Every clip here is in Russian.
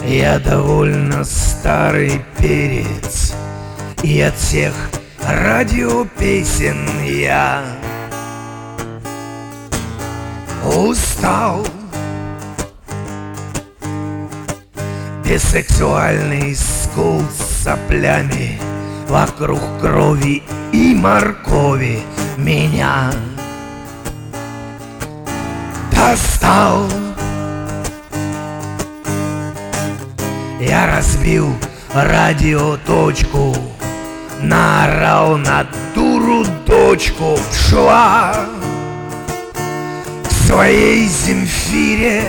Я довольно старый перец, и от всех радиопесен я устал. Бисексуальный скул с соплями, вокруг крови и моркови меня достал. Я разбил радиоточку, наорал на дуру дочку. Шла к своей Земфире.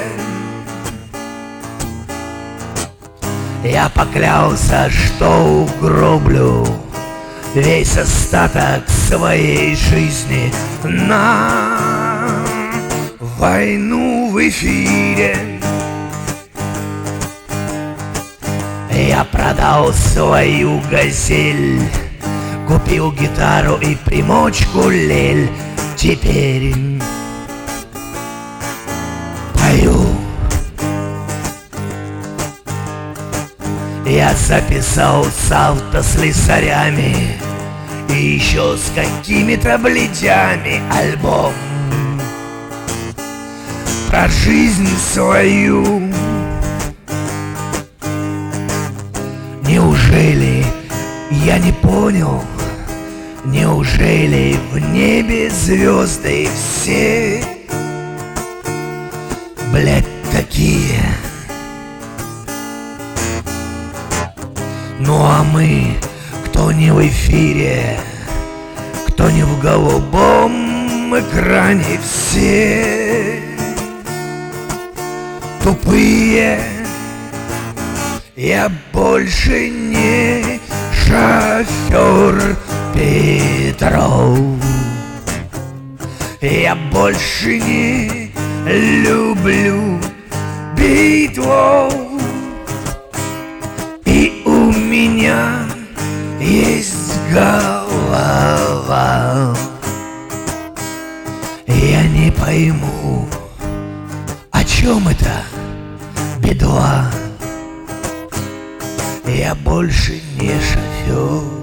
Я поклялся, что угроблю весь остаток своей жизни на войну в эфире. Я продал свою газель, купил гитару и примочку лель. Теперь пою. Я записал с автослесарями и еще с какими-то бледями альбом про жизнь свою. Неужели я не понял? Неужели в небе звезды все, блядь, такие? Ну а мы, кто не в эфире, кто не в голубом экране, все тупые. Я больше не шофер Петров. Я больше не люблю Битлов. И у меня есть голова. Я не пойму, о чем это бедла. Я больше не шофер.